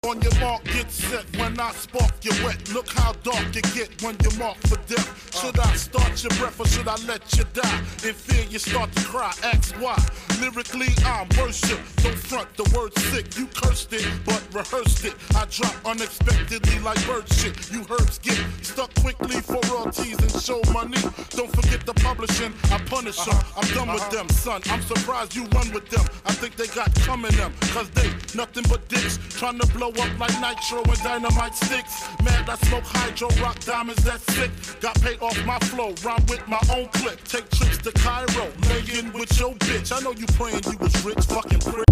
On your mark, get set. When I spark, you wet. Look how dark you get when you're marked for death. Should I start your breath or should I let you die? In fear, you start to cry. Ask why. Lyrically, I'm worship. Don't front the word sick. You cursed it, but rehearsed it. I drop unexpectedly like bird shit. You herbs get stuck quickly for royalties and show money. Don't forget the publishing. I punish them. I'm done with them, son. I'm surprised you run with them. I think they got coming them. Cause they nothing but dicks. Trying to blow up like nitro and dynamite sticks. Mad I smoke hydro, rock diamonds, that's sick. Got paid off my flow, rhyme with my own clip. Take trips to Cairo, lay in with your bitch. I know you praying you was rich, fucking prick.